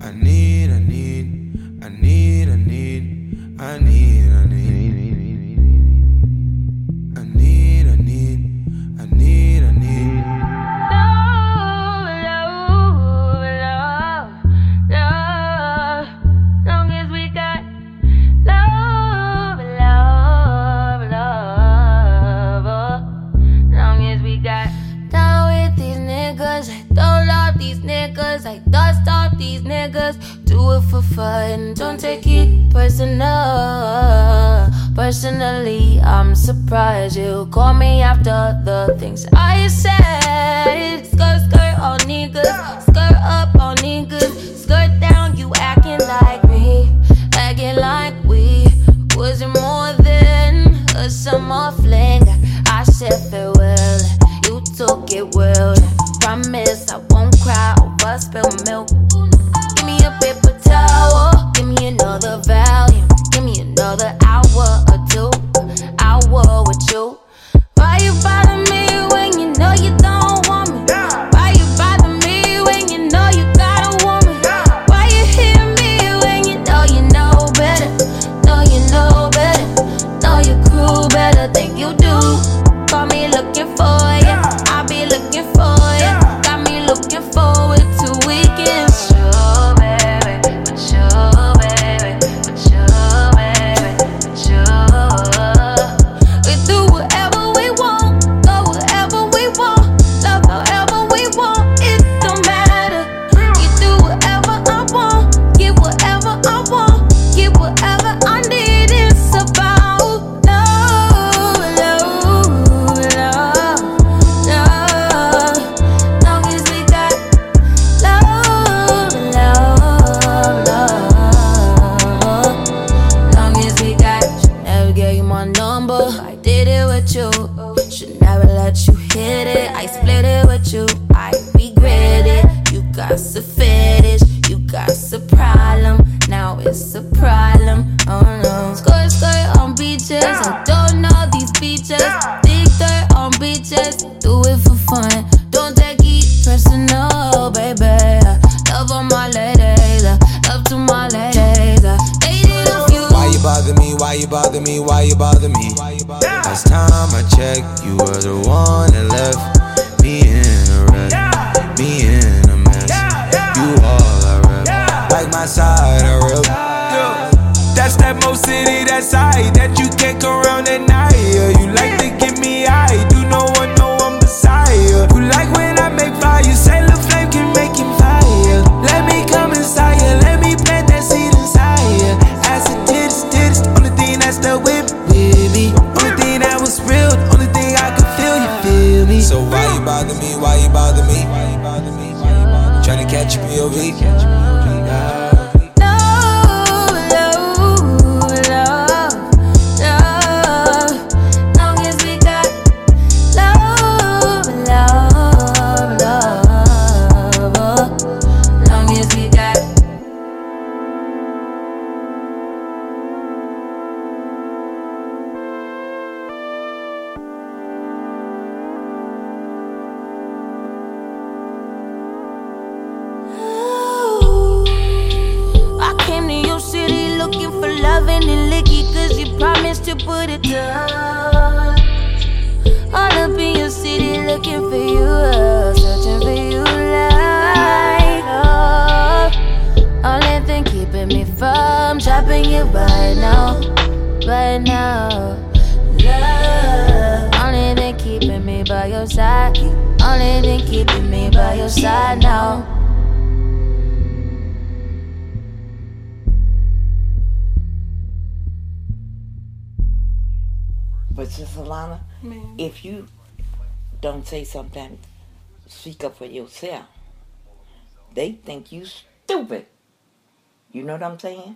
I need, I need, I need, I need, I need, I need. I need, I need, I need, I need. Love, love, love. Long as we got love, love, love. Long as we got down with these niggas, I don't love these niggas, I dust off these niggas. Do it for fun, don't take it personal. Personally, I'm surprised you call me after the things I said. Skirt, skirt on niggas, skirt up on niggas, skirt down, you acting like me, acting like we wasn't more than a summer fling. I said farewell, you took it well. Promise I won't cry over spilled milk. Give me a paper towel, give me another volume, give me another hour or two, hour with you. Why you bother me when you know you don't want me? Why you bother me when you know you got a woman? Why you hit me when you know better? Know you know better, know your crew better than you do. Call me looking for ya, I'll be looking for ya. Got me looking forward to weekends. Sure, baby, but sure, baby, but sure, baby, but sure. We do whatever we want, go wherever we want, love however we want. It don't matter. You do whatever I want, get whatever I want, get whatever I need. It's about love, love, love, love. Long as we got love, love, love. Long as we got. Should never gave you my number, I did it with you. Should never let you hit it, I split it with you. I regret it. You got a fetish, you got a problem. Now it's a problem, oh no. Skirt, skirt on beaches, I don't know these beaches. Dig dirt on beaches, do it for fun. Don't take it personal, baby. Love on my ladies, love to my ladies. Dated a few. Why you bother me? Why you bother me? Why you bother me? Last time I checked, you were the one that left me in a wreck, me in a mess. You all I rep, like my side I rep. That's that Mo City, that side that you can't come around at night. You like to give me eye, do no one know I'm beside you. You like when I make fire, you say the flame can make him fire. Let me come inside you, let me plant that seed inside you. Acid titties, titties, only thing that's the whip with me. Only thing that was real, only thing I could feel, you feel me. So why you bother me, why you bother me? Tryna catch a POV. And licky, cause you promised to put it down. All up in your city looking for you, searching for you like love. Only thing keeping me from dropping you right now, right now. Love, only thing keeping me by your side, only thing keeping me by your side now. But Sister Alana, if you don't say something, speak up for yourself, they think you stupid. You know what I'm saying?